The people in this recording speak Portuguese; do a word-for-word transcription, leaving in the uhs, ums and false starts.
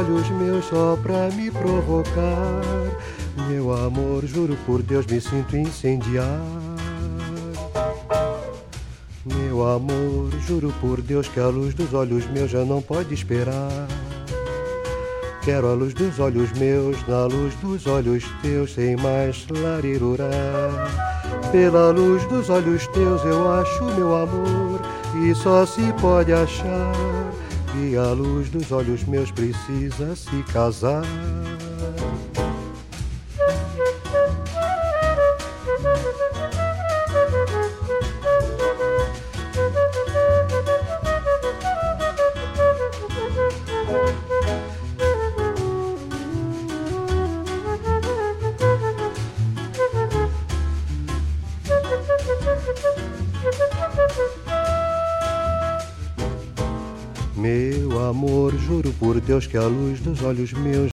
olhos meus só pra me provocar. Meu amor, juro por Deus, me sinto incendiar. Meu amor, juro por Deus que a luz dos olhos meus já não pode esperar. Quero a luz dos olhos meus, na luz dos olhos teus, sem mais larirurá. Pela luz dos olhos teus eu acho meu amor, e só se pode achar que a luz dos olhos meus precisa se casar. Meu amor, juro por Deus que a luz dos olhos meus